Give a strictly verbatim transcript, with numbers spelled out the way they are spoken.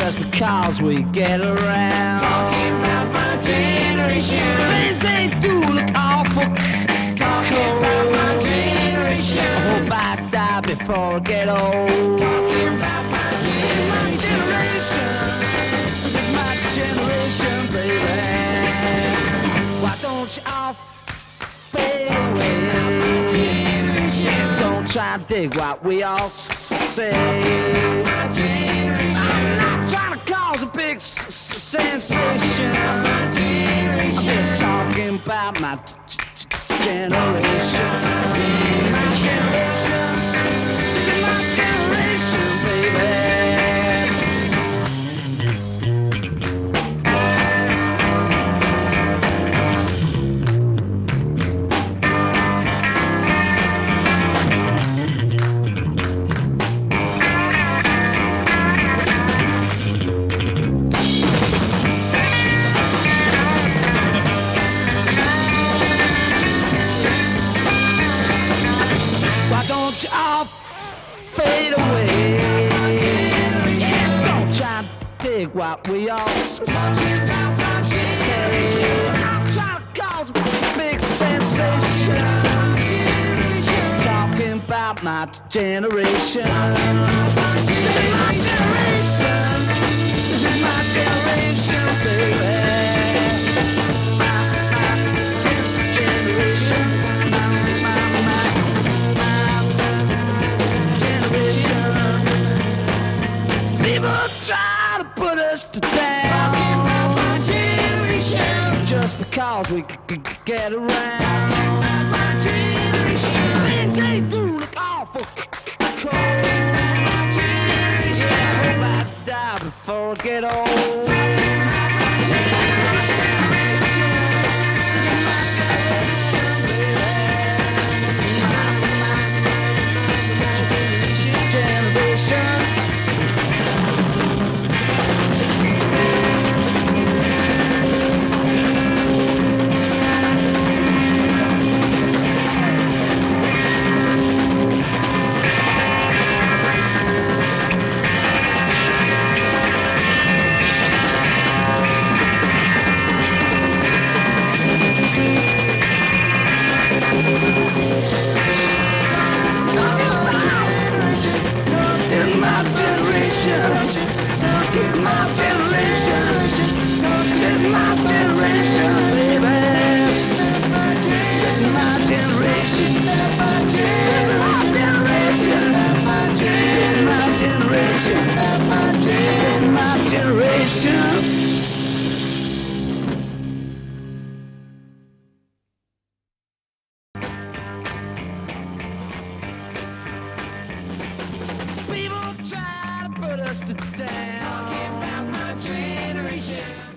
just because we get around. Talking about my generation. Things they do look awful. Talking about my generation. I hope I die before I get old. Talking about my My generation. generation, this is my generation, baby. Why don't you all fade away? Don't try and dig what we all s- s- say. My generation. I'm not trying to cause a big s- s- sensation. My generation. I'm just talking about my g- g- generation. My generation, this is my generation, baby. Why don't you all fade away? Don't try to dig what we all s- s- s- say. I'm trying to cause a big sensation. Just talking about my generation. This is my generation. This is my generation, baby. My, my generation. My, my, my. People try to put us to down. Talking about my generation. Just because we c- c- c- get around. My generation. Things they do look awful c- c- cold. My generation. I hope I die before I get old. Generation. In my generation, in my generation, in my generation, baby. This is my generation, my generation, my generation, my generation, this is my generation. People try to put us to down. Talking about my generation.